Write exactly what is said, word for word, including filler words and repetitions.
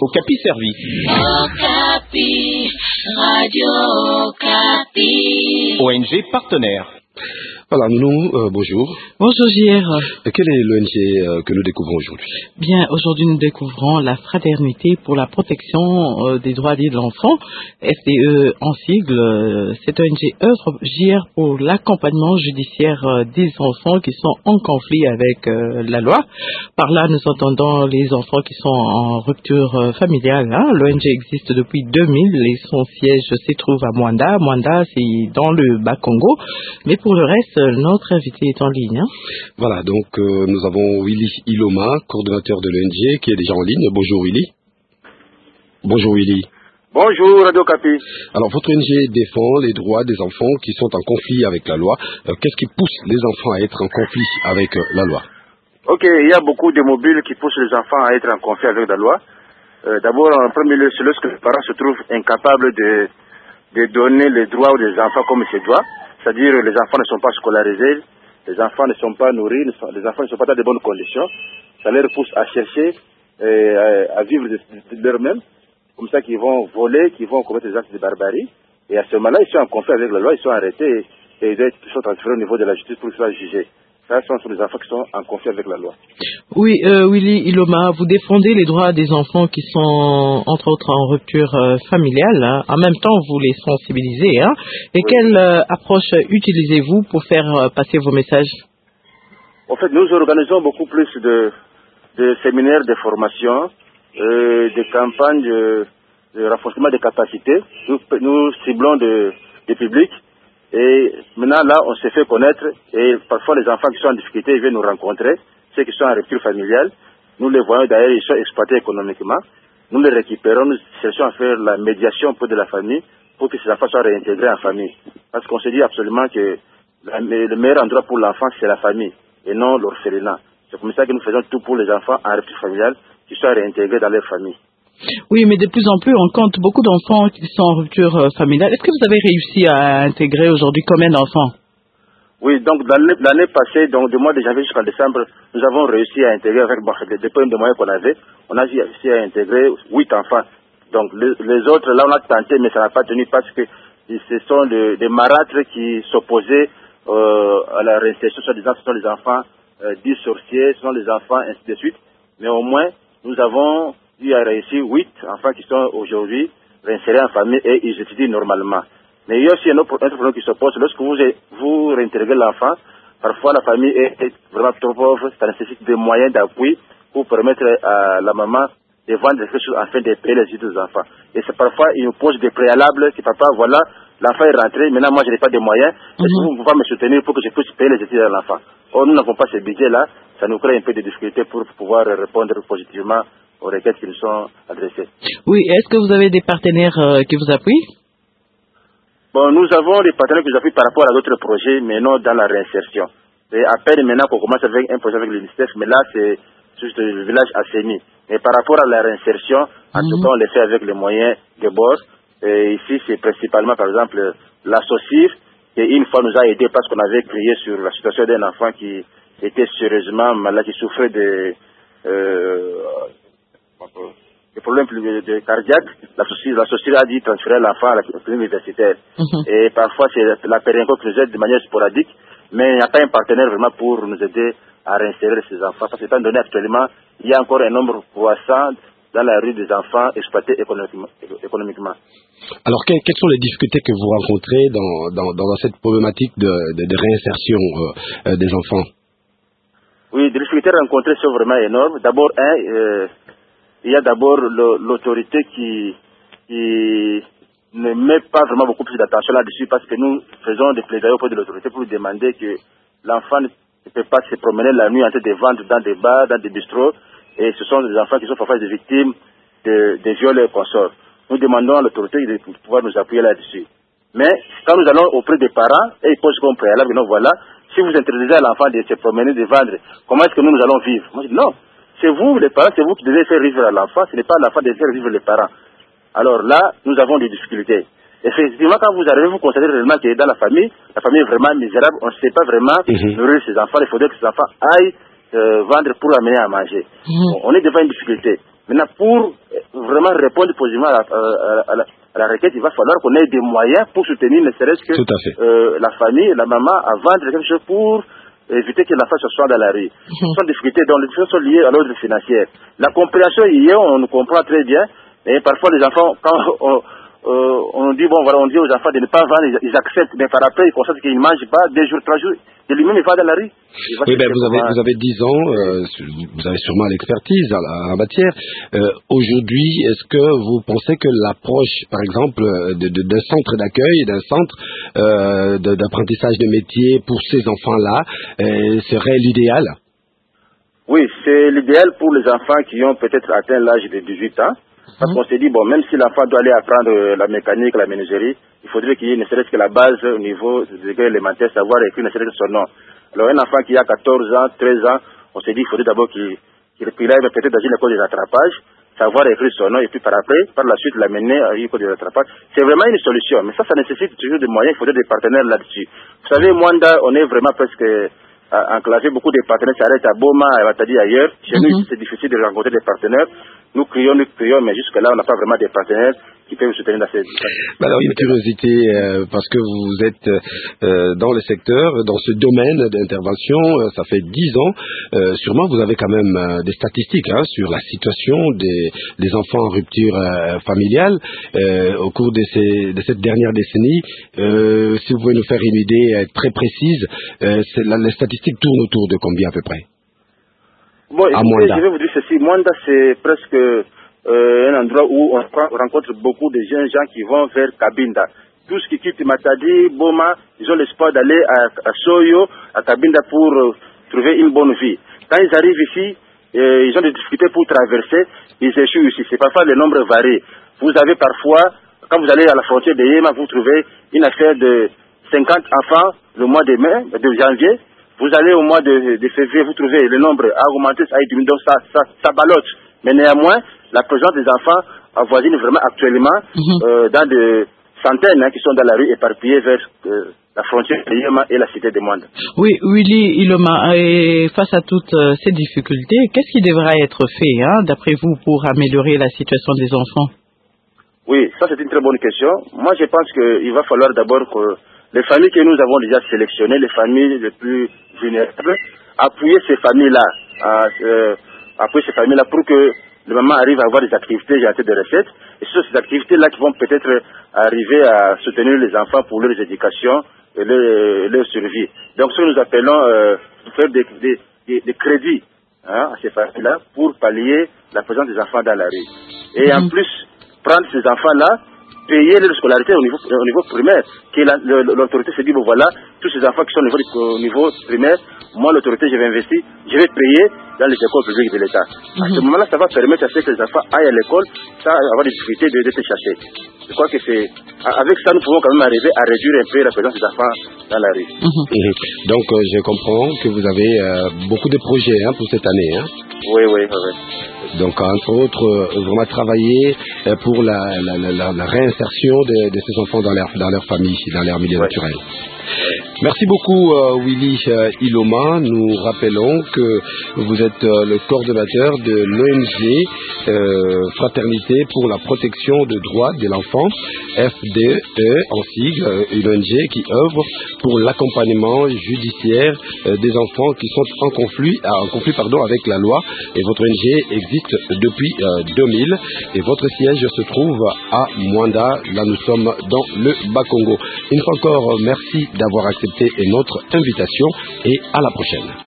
Okapi servi. Okapi, Radio Okapi. O N G partenaire. Voilà, nous, euh, bonjour. Bonjour J R. Et quel est l'O N G euh, que nous découvrons aujourd'hui? Bien, aujourd'hui nous découvrons la Fraternité pour la protection euh, des droits de l'enfant, F D E en sigle. Cette O N G œuvre J R pour l'accompagnement judiciaire euh, des enfants qui sont en conflit avec euh, la loi. Par là, nous entendons les enfants qui sont en rupture euh, familiale. Hein. L'O N G existe depuis deux mille et son siège se trouve à Mwanda. Mwanda, c'est dans le Bas-Congo. Mais pour le reste, notre invité est en ligne. Hein. Voilà, donc euh, nous avons Willy Iloma, coordonnateur de l'O N G, qui est déjà en ligne. Bonjour Willy. Bonjour Willy. Bonjour Radio Okapi. Alors votre O N G défend les droits des enfants qui sont en conflit avec la loi. Euh, qu'est-ce qui pousse les enfants à être en conflit avec euh, la loi? Ok, il y a beaucoup de mobiles qui poussent les enfants à être en conflit avec la loi. Euh, D'abord, en premier lieu, c'est lorsque les parents se trouvent incapables de, de donner les droits aux enfants comme il se doit. C'est-à-dire les enfants ne sont pas scolarisés, les enfants ne sont pas nourris, les enfants ne sont pas dans de bonnes conditions. Ça les pousse à chercher, euh, à vivre de, de d'eux-mêmes. Comme ça qu'ils vont voler, qu'ils vont commettre des actes de barbarie. Et à ce moment-là, ils sont en conflit avec la loi, ils sont arrêtés et ils sont transférés au niveau de la justice pour qu'ils soient jugés. Ça, ce sont les enfants qui sont en conflit avec la loi. Oui, euh, Willy Iloma, vous défendez les droits des enfants qui sont, entre autres, en rupture euh, familiale. Hein. En même temps, vous les sensibilisez. Hein. Et oui. Quelle euh, approche utilisez-vous pour faire euh, passer vos messages? En fait, nous organisons beaucoup plus de, de séminaires de formation, euh, de campagnes de, de renforcement des capacités. Nous, nous ciblons de, des publics. Et maintenant, là, on s'est fait connaître et parfois les enfants qui sont en difficulté, ils viennent nous rencontrer. Ceux qui sont en rupture familiale, nous les voyons d'ailleurs, ils sont exploités économiquement. Nous les récupérons, nous cherchons à faire la médiation auprès de la famille pour que ces enfants soient réintégrés en famille. Parce qu'on se dit absolument que la, le meilleur endroit pour l'enfant, c'est la famille et non l'orphelinat. C'est comme ça que nous faisons tout pour les enfants en rupture familiale qui soient réintégrés dans leur famille. Oui, mais de plus en plus, on compte beaucoup d'enfants qui sont en rupture euh, familiale. Est-ce que vous avez réussi à intégrer aujourd'hui combien d'enfants? Oui, donc l'année passée, donc du mois de janvier jusqu'en décembre, nous avons réussi à intégrer avec bon, les problèmes de moyens qu'on avait, on a réussi à intégrer huit enfants. Donc les, les autres, là, on a tenté, mais ça n'a pas tenu parce que ce sont de, des marâtres qui s'opposaient euh, à la réinsertion, soit disant ce sont les enfants euh, dits sorciers, ce sont les enfants, ainsi de suite. Mais au moins, nous avons eu à réussir huit enfants qui sont aujourd'hui réinsérés en famille et ils étudient normalement. Mais il y a aussi un autre problème qui s'oppose. Lorsque vous, vous réintégrez l'enfant, parfois la famille est, est vraiment trop pauvre, ça nécessite des moyens d'appui pour permettre à la maman de vendre quelque chose afin de payer les études des enfants. Et c'est parfois, il nous pose des préalables, que papa, voilà, l'enfant est rentré, maintenant moi je n'ai pas de moyens, est-ce que vous pouvez me soutenir pour que je puisse payer les études de l'enfant? Or, nous n'avons pas ce budget-là, ça nous crée un peu de difficultés pour pouvoir répondre positivement aux requêtes qui nous sont adressées. Oui, est-ce que vous avez des partenaires euh, qui vous appuient? Bon, nous avons des partenaires qui nous appuient par rapport à d'autres projets, mais non dans la réinsertion. Et à peine maintenant qu'on commence avec un projet avec l'UNICEF, mais là c'est juste le village Asseni. Mais par rapport à la réinsertion, en mmh. tout cas on le fait avec les moyens de bord. Et ici c'est principalement par exemple la SOCIR, qui une fois nous a aidés parce qu'on avait crié sur la situation d'un enfant qui était sérieusement malade, qui souffrait de... Euh, des problèmes de cardiaque, la société, la société a dit transférer l'enfant à la clinique universitaire. Mm-hmm. Et parfois, c'est la Périnco qui nous aide de manière sporadique, mais il n'y a pas un partenaire vraiment pour nous aider à réinsérer ces enfants. Parce que, étant donné actuellement, il y a encore un nombre croissant dans la rue des enfants exploités économiquement. économiquement. Alors, que, quelles sont les difficultés que vous rencontrez dans, dans, dans cette problématique de, de, de réinsertion euh, euh, des enfants? Oui, les difficultés rencontrées sont vraiment énormes. D'abord, un... Euh, il y a d'abord l'autorité qui, qui ne met pas vraiment beaucoup plus d'attention là-dessus parce que nous faisons des plaidoyers auprès de l'autorité pour lui demander que l'enfant ne peut pas se promener la nuit en train de vendre dans des bars, dans des bistrots. Et ce sont des enfants qui sont parfois des victimes de, de viols et consorts. Nous demandons à l'autorité de pouvoir nous appuyer là-dessus. Mais quand nous allons auprès des parents, et ils posent comme préalable, non, voilà, si vous interdisez à l'enfant de se promener, de vendre, comment est-ce que nous, nous allons vivre? Moi, je dis non. C'est vous, les parents, c'est vous qui devez faire vivre à l'enfant, ce n'est pas l'enfant de faire vivre les parents. Alors là, nous avons des difficultés. Effectivement, quand vous arrivez, vous constatez réellement que dans la famille, la famille est vraiment misérable, on ne sait pas vraiment mm-hmm. nourrir ses enfants, il faudrait que ces enfants aillent euh, vendre pour amener à manger. Mm-hmm. Bon, on est devant une difficulté. Maintenant, pour vraiment répondre positivement à la, à, à, la, à la requête, il va falloir qu'on ait des moyens pour soutenir ne serait-ce que euh, la famille, la maman, à vendre quelque chose pour éviter que l'enfant se soit dans la rue. Ce sont des difficultés dont les difficultés sont liées à l'ordre financier. La compréhension, hier, on nous comprend très bien, mais parfois les enfants, quand on, euh, on dit, bon, voilà, on dit aux enfants de ne pas vendre, ils, ils acceptent, mais par après, ils constatent qu'ils ne mangent pas, deux jours, trois jours, et lui-même, il va dans la rue. Oui, ben, vous avez, vous avez dix ans, euh, vous avez sûrement l'expertise en, en matière. Euh, aujourd'hui, est-ce que vous pensez que l'approche, par exemple, de, de, d'un centre d'accueil, d'un centre euh, de, d'apprentissage de métier pour ces enfants-là, euh, serait l'idéal? Oui, c'est l'idéal pour les enfants qui ont peut-être atteint l'âge de dix-huit ans. Parce qu'on s'est dit, bon, même si l'enfant doit aller apprendre la mécanique, la menuiserie, il faudrait qu'il y ait ne serait-ce que la base au niveau du degré élémentaire, savoir écrire ne serait-ce que son nom. Alors un enfant qui a quatorze ans, treize ans, on s'est dit qu'il faudrait d'abord qu'il qu'il aille peut-être dans une école des attrapages, savoir écrire son nom, et puis par après, par la suite, l'amener à une école des attrapages. C'est vraiment une solution, mais ça, ça nécessite toujours des moyens, il faudrait des partenaires là-dessus. Vous savez, Mwanda, on est vraiment presque enclavé, beaucoup de partenaires s'arrêtent à Boma, à Matadi, ailleurs. Chez mm-hmm. nous, c'est difficile de rencontrer des partenaires. Nous crions, nous crions, mais jusque-là, on n'a pas vraiment des partenaires qui peuvent soutenir dans cette... Alors, une curiosité, euh, parce que vous êtes euh, dans le secteur, dans ce domaine d'intervention, euh, ça fait dix ans, euh, sûrement vous avez quand même euh, des statistiques hein, sur la situation des, des enfants en rupture euh, familiale euh, au cours de, ces, de cette dernière décennie. Euh, si vous pouvez nous faire une idée euh, très précise, euh, c'est, la, les statistiques tournent autour de combien à peu près? Bon, écoutez, je vais vous dire ceci. Mwanda, c'est presque euh, un endroit où on rencontre beaucoup de jeunes gens qui vont vers Cabinda. Tous qui quittent Matadi, Boma, ils ont l'espoir d'aller à, à Soyo, à Cabinda pour euh, trouver une bonne vie. Quand ils arrivent ici, euh, ils ont des difficultés pour traverser, ils échouent ici. C'est parfois le nombre varié. Vous avez parfois, quand vous allez à la frontière de Yéma, vous trouvez une affaire de cinquante enfants le mois de mai, de janvier. Vous allez au mois de, de février, vous trouvez le nombre a augmenté, ça a diminué, donc ça, ça, ça ballotte. Mais néanmoins, la présence des enfants avoisine vraiment actuellement mm-hmm. euh, dans des centaines hein, qui sont dans la rue éparpillés vers euh, la frontière de Yéma et la cité de Mwanda. Oui, Willy Iloma, et face à toutes euh, ces difficultés, qu'est-ce qui devra être fait, hein, d'après vous, pour améliorer la situation des enfants? Oui, ça c'est une très bonne question. Moi je pense qu'il va falloir d'abord que les familles que nous avons déjà sélectionnées, les familles les plus vulnérables, appuyer ces familles-là, à, euh, appuyer ces familles-là pour que le maman arrive à avoir des activités générées de recettes. Et ce sont ces activités-là qui vont peut-être arriver à soutenir les enfants pour leur éducation et leur, leur survie. Donc ce que nous appelons euh, faire des, des, des, des crédits hein, à ces familles-là pour pallier la présence des enfants dans la rue. Et en plus, prendre ces enfants-là, payer leur scolarité au niveau, au niveau primaire, que la, le, l'autorité se dit, bon voilà, tous ces enfants qui sont au niveau, au niveau primaire, moi l'autorité je vais investir, je vais payer dans les écoles publiques de l'État. Mm-hmm. À ce moment-là, ça va permettre à ce que les enfants aillent à l'école sans avoir des difficultés de, de se chercher. Je crois que c'est, avec ça, nous pouvons quand même arriver à réduire un peu la présence des enfants dans la rue. Mm-hmm. Donc, euh, je comprends que vous avez euh, beaucoup de projets hein, pour cette année. Hein. Oui, oui, oui. Donc, entre autres, euh, vraiment travailler euh, pour la, la, la, la réinsertion de, de ces enfants dans leur, dans leur famille, dans leur milieu oui. naturel. Merci beaucoup euh, Willy euh, Iloma. Nous rappelons que vous êtes euh, le coordonnateur de l'O N G euh, Fraternité pour la protection des droits de l'enfant, F D E en sigle, euh, une O N G qui œuvre pour l'accompagnement judiciaire euh, des enfants qui sont en conflit, en conflit pardon, avec la loi. Et votre O N G existe depuis euh, deux mille et votre siège se trouve à Mwanda. Là nous sommes dans le Bas-Congo. Une fois encore, merci d'avoir accepté notre invitation et à la prochaine.